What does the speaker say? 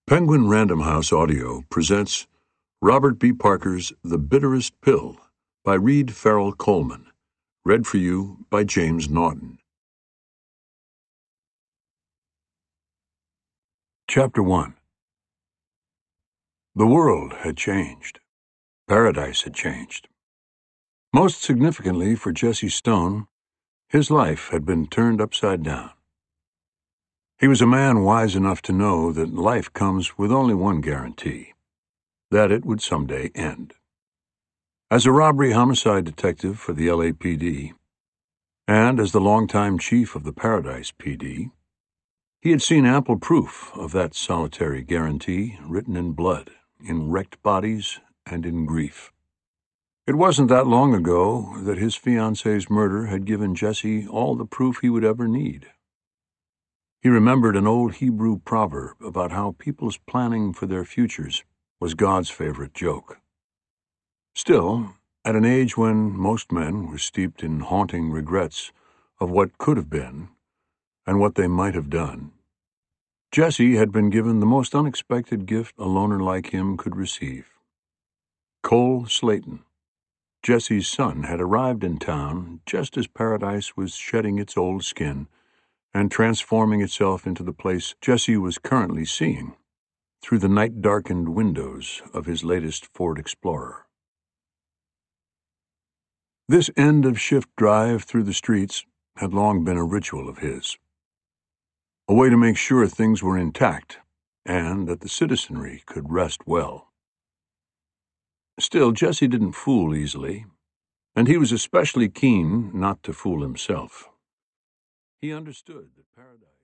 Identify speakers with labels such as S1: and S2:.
S1: Penguin Random House Audio presents Robert B. Parker's The Bitterest Pill by Reed Farrell Coleman, read for you by James Naughton. Chapter 1. The world had changed. Paradise had changed. Most significantly for Jesse Stone, his life had been turned upside down. He was a man wise enough to know that life comes with only one guarantee, that it would someday end. As a robbery homicide detective for the LAPD, and as the longtime chief of the Paradise PD, he had seen ample proof of that solitary guarantee written in blood, in wrecked bodies, and in grief. It wasn't that long ago that his fiancée's murder had given Jesse all the proof he would ever need. He remembered an old Hebrew proverb about how people's planning for their futures was God's favorite joke. Still, at an age when most men were steeped in haunting regrets of what could have been and what they might have done, Jesse had been given the most unexpected gift a loner like him could receive. Cole Slayton, Jesse's son, had arrived in town just as Paradise was shedding its old skin and transforming itself into the place Jesse was currently seeing through the night-darkened windows of his latest Ford Explorer. This end-of-shift drive through the streets had long been a ritual of his, a way to make sure things were intact and that the citizenry could rest well. Still, Jesse didn't fool easily, and he was especially keen not to fool himself. He understood that Paradise